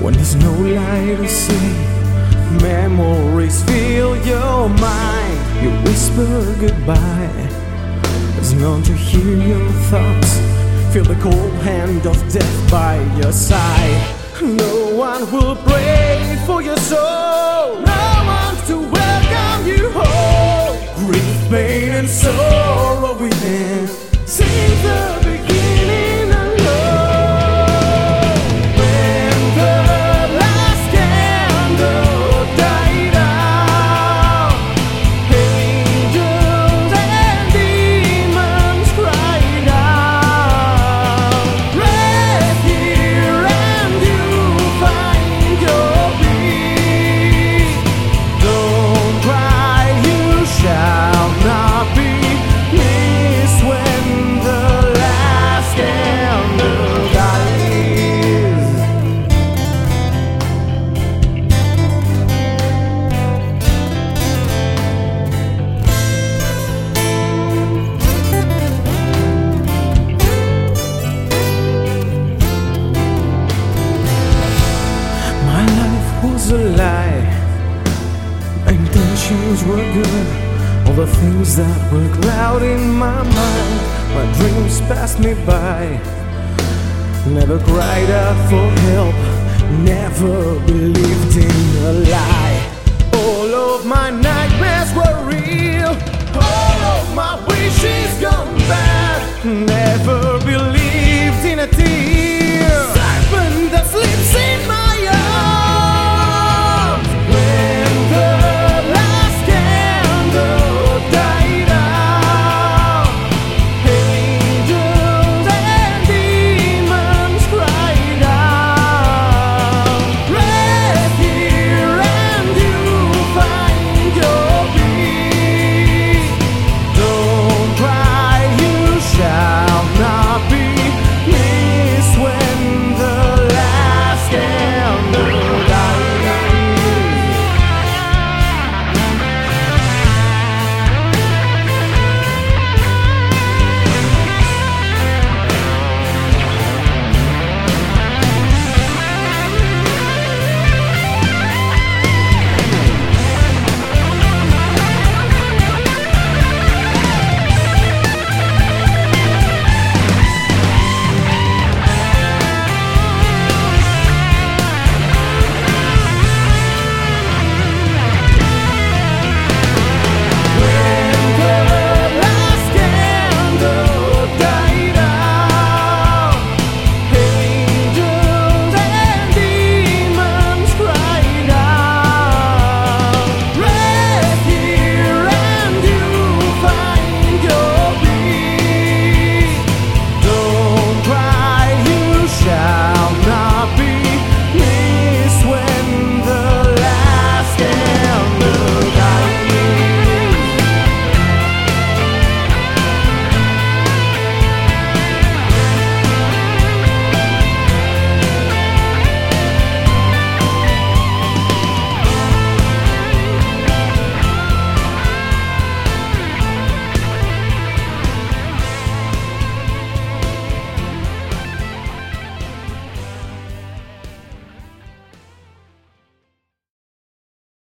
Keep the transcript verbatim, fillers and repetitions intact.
When there's no light to see, memories fill your mind. You whisper goodbye, there's none to hear your thoughts. Feel the cold hand of death by your side. No one will pray for your soul, no one to welcome you home. Grief, pain and sorrow within, since the beginning alone. When the last candle died out, angels and demons cried out, rest here and you find your peace. Don't cry, you shall not be missed when the last candle dies. My life was a lie, my intentions were good. All the things that were clouding my mind, my dreams passed me by. Never cried out for help, never believed in a lie. All of my nightmares were real, all of my wishes gone bad. Never